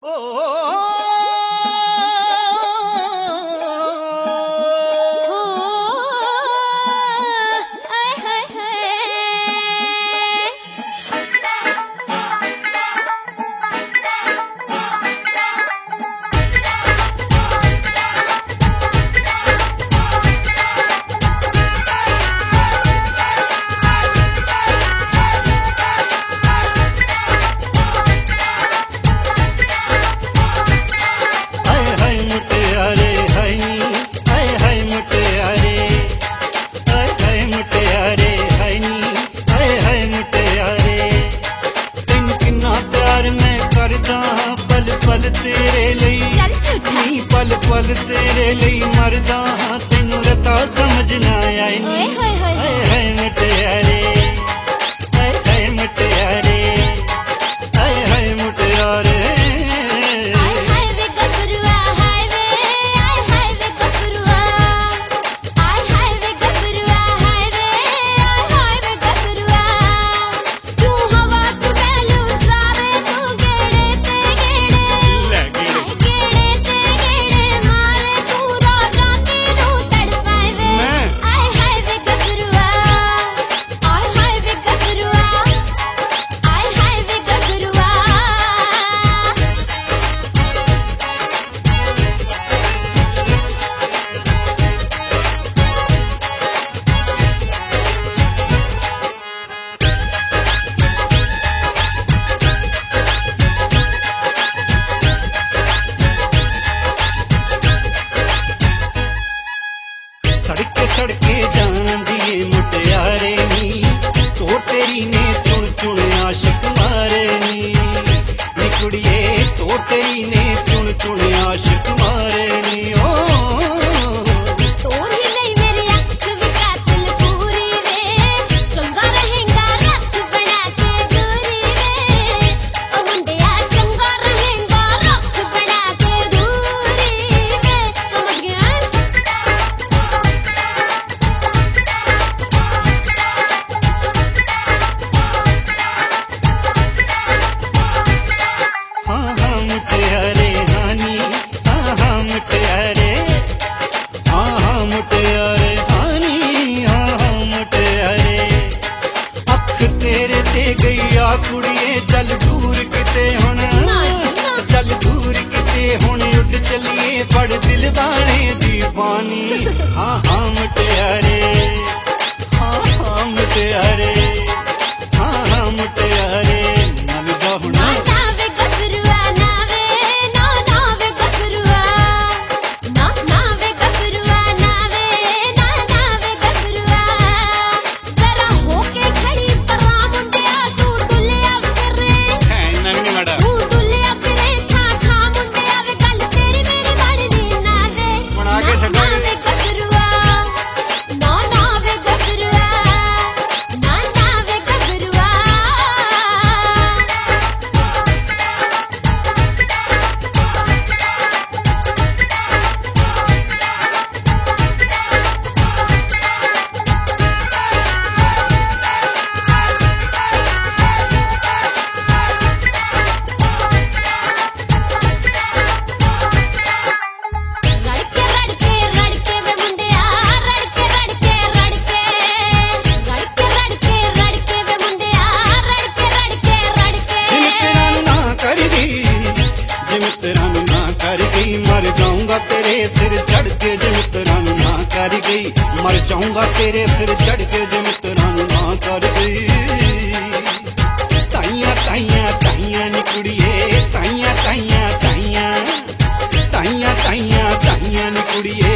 पल पल तेरे लिए मरदा हाँ तेनू रता समझना आई नी है मुटियारे है मुटियारे है मुटियारे सड़के जान दिए मुटियारे नी तोर तेरी ने चुन चुन आशिक मारे नी कुड़िए तोर तेरी ने चुन चुन आशिक मारे नी ओ तोर ही नहीं मेरी अख भी कातिल पूरी वे चंगा रहेगा रख बना के दूरी वे ओ मुंडिया चंगा रहेगा रख बना के दूरी वे समझ गया। मुटियारे हानी हाँ मुटियारे हाँ मुटियारे हानी हाँ मुटियारे अख तेरे ते गई आ कुड़िए चल दूर किते हुण चल दूर किते हुण उड़ चलिए पड़ दिल बाणे दी पानी हाँ मुटियारे हाँ मुटियारे हाँ मुटियारे नल जाहुणा मर जाऊंगा तेरे सिर चढ़ के जो मित्रानु ना कर गई मर जाऊंगा तेरे सिर चढ़ के जो मित्रानु ना कर गई ताइया ताइया ताइया नी कुड़िए ताइया ताइया ताइया ताइया ताइया ताइया नी कुड़िए